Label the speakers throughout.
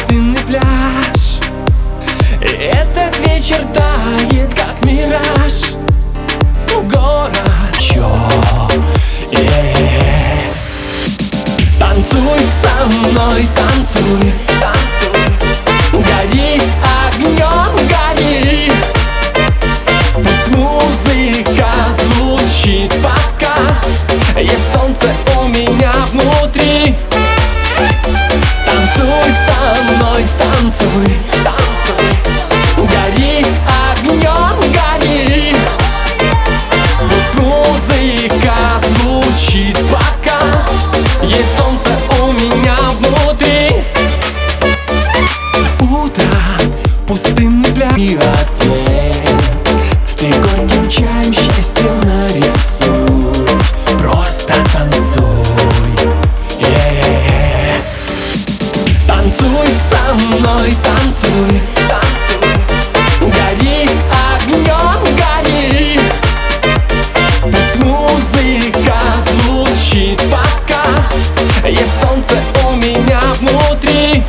Speaker 1: пустынный пляж. И этот вечер тает, как мираж. Город танцуй со мной, танцуй, танцуй. Гори огнем, гори. Пусть музыка звучит пока есть солнце у меня внутри. Танцуй со мной, танцуй, танцуй. Гори огнем, гори. Пусть музыка звучит пока есть солнце у меня внутри. Утро, пустынный пляж и ответ. Ты горьким чаем счастье нарисуй. Просто танцуй, танцуй со мной, танцуй, танцуй. Гори огнем, гори. Пусть музыка звучит пока есть солнце у меня внутри.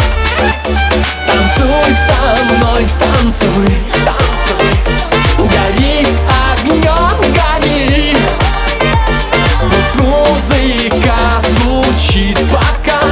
Speaker 1: Танцуй со мной, танцуй, танцуй. Гори огнем, гори. Пусть музыка звучит пока.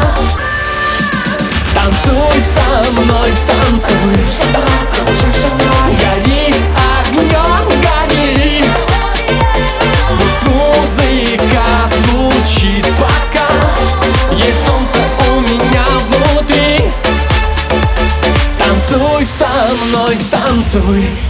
Speaker 1: Танцуй со мной, танцуй, танцуй. Гори огнем, гори. Пусть музыка звучит пока есть солнце у меня внутри. Танцуй со мной, танцуй.